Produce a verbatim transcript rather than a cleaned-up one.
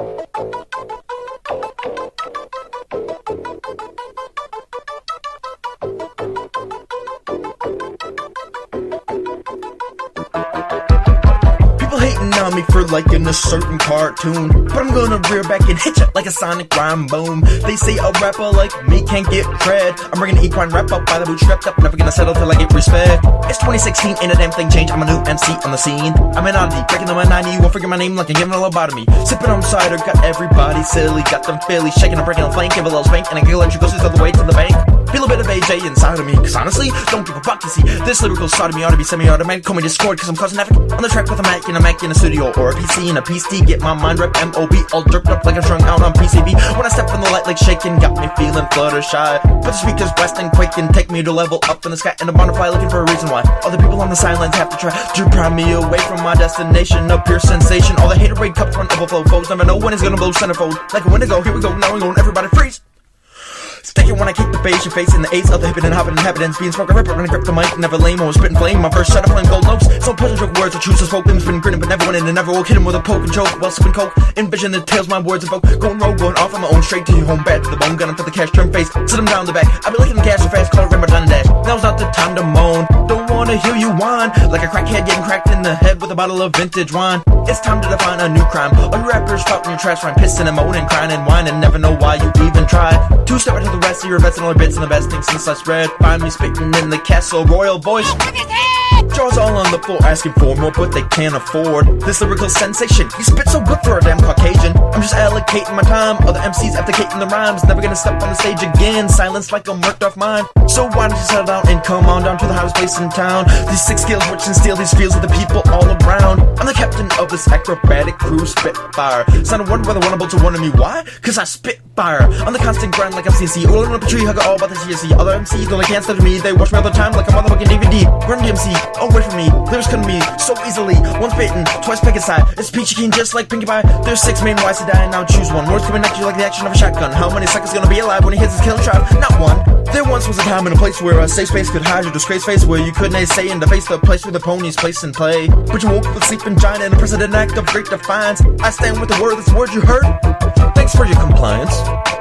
Hating on me for liking a certain cartoon, but I'm gonna rear back and hit ya like a sonic rhyme boom. They say a rapper like me can't get cred. I'm bringing the equine rap up by the boot strapped up, never gonna settle till I get respect. It's twenty sixteen, ain't a damn thing changed, I'm a new M C on the scene. I'm an oddity, breaking the monotony, you won't forget my name like I'm giving a lobotomy. Sipping on cider, got everybody silly, got them Philly shaking and breaking a flank, give a little spank, and I giggle and she goes all the way to the bank. Feel a bit of A J inside of me, cause honestly, don't give a fuck, you see. This lyrical sodomy ought to be semi-automatic, call me Discord, cause I'm causing havoc on the track with a Mac and a Mac in a studio, or a P C and a P C, get my mind rep M O B, all derped up like I'm strung out on P C B. When I step from the light like shaking, got me feeling fluttershy, but the speakers blasting quaking, take me to level up in the sky, and a butterfly looking for a reason why. All the people on the sidelines have to try to pry me away from my destination, a pure sensation. All the haterade cups run overflow, foes never know when it's gonna blow centerfold. Like a windigo, here we go, now we're going, everybody freeze! Sticking when I kick the bass, your face in the ace of the hippin' and hoppin' inhabitants. Being smoke a ripper, gonna grip the mic, never lame, or spittin' flame. My first shut up playing gold notes. So pleasant joke words, I choose to spoke, been grinning, but never winning, and never woke. Hit him with a poke and choke while sipping coke. Envision the tales my words evoke. Going rogue, going off on my own, straight to your home, bad to the bone. Gunning for the cash, turn face, sit him down the back. I be licking the cash so fast, call it Rambo Dun Dash. Now's not the time to moan. Don't wanna hear you whine like a crackhead getting cracked in the head with a bottle of vintage wine. It's time to define a new crime. All you rappers spouting your trash rhyme, pissing and moaning, crying and whining, never know why you even tried. Two step into the rest of your bets and all bits and the best things since I spread. Find me spitting in the castle royal voice. Jaws all on the floor asking for more, but they can't afford this lyrical sensation. You spit so good for a damn Caucasian. I'm just allocating my time. Other M Cs abdicating the rhymes. Never gonna step on the stage again. Silence like I'm worked off mine. So why don't you settle down and come on down to the hottest place in town? These six skills which instill these feels with the people all around. I'm the captain of this acrobatic crew, Spitfire. Sound wonder whether one about to wonder me why? Cause I spit fire. On the constant grind like I'm C C. Rolling up a tree, hug all about the T S C. Other M Cs, though they can't study me. They watch me all the time like a motherfucking D V D. Run D M C, away from me. Lyrics couldn't be so easily. Once bitten, twice pick aside. It's peachy keen just like Pinkie Pie. There's six main ways to die, now choose one. Words coming at you like the action of a shotgun. How many seconds gonna be alive when he hits his killing shot? Not one. There once was a time and a place where a safe space could hide your disgrace face, where you couldn't say in the face the place where the ponies place and play. But you woke up with sleeping giant and a precedent act of great defiance. I stand with the word, that's the word you heard. Thanks for your compliance.